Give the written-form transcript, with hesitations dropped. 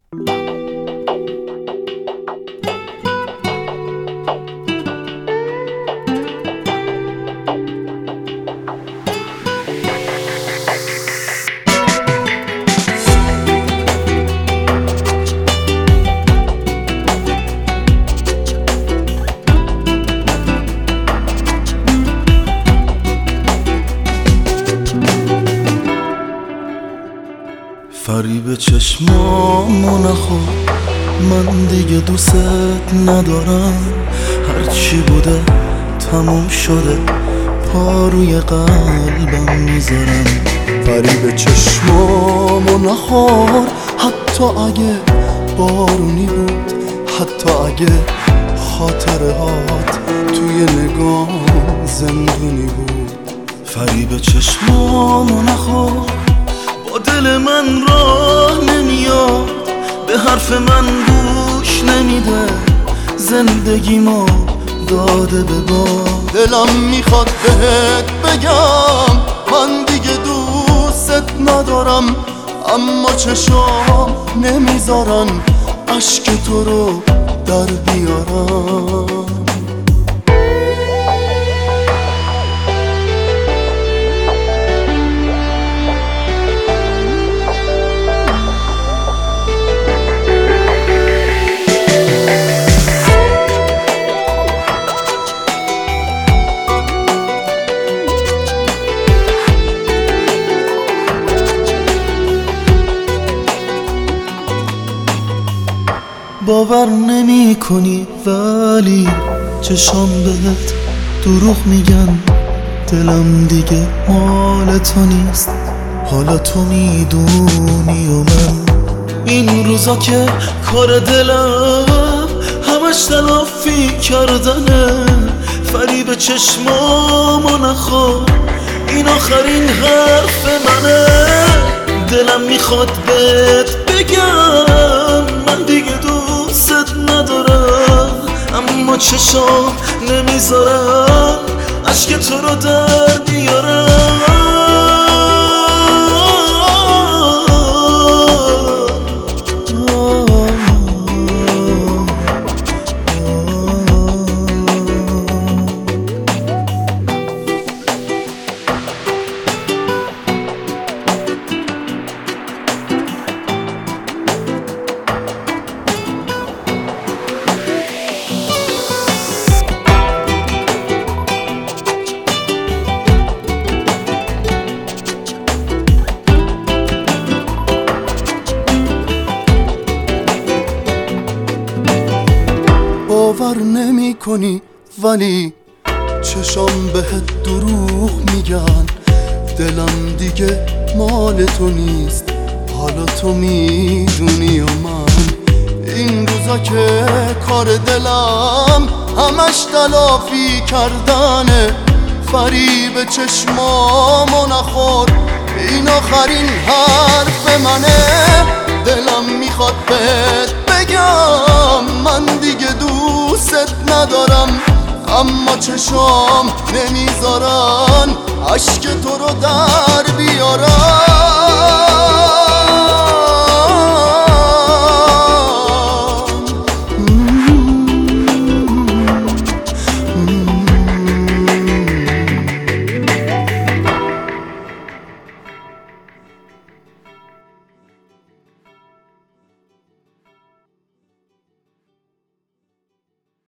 فریب چشمامو نخور، من دیگه دوست ندارم. هرچی بوده تموم شده، پا روی قلبم میذارم. فریب چشمامو نخور، حتی اگه بارونی بود، حتی اگه خاطره هات توی نگاه زندونی بود. فریب چشمامو نخور، دل من راه نمیاد، به حرف من گوش نمیده، زندگی ما داده به باد. دلم میخواد بهت بگم من دیگه دوست ندارم، اما چشام نمیذارن اشک تو رو در بیارم. باور نمی کنی ولی چشام بهت دروغ میگن، دلم دیگه مال تو نیست، حالا تو میدونی و من. این روزا که کار دلم همش تلافی کردنه، فریب چشمامو نخور، این آخرین حرف منه. دلم میخواد بهت بگم من دیگه دوست ندارم، اما چشام نمیذارم اشک تو رو در بیارم. باور نمی کنی ولی چشام بهت دروغ میگن، دلم دیگه مال تو نیست، حالا تو میدونی و من. این روزا که کار دلم همش تلافی کردنه، فریب چشمامو نخور، این آخرین حرف منه. دلم میخواد بهت بگم من دیگه دوست ندارم، اما چشام نمیذارن اشک تو رو در بیارم.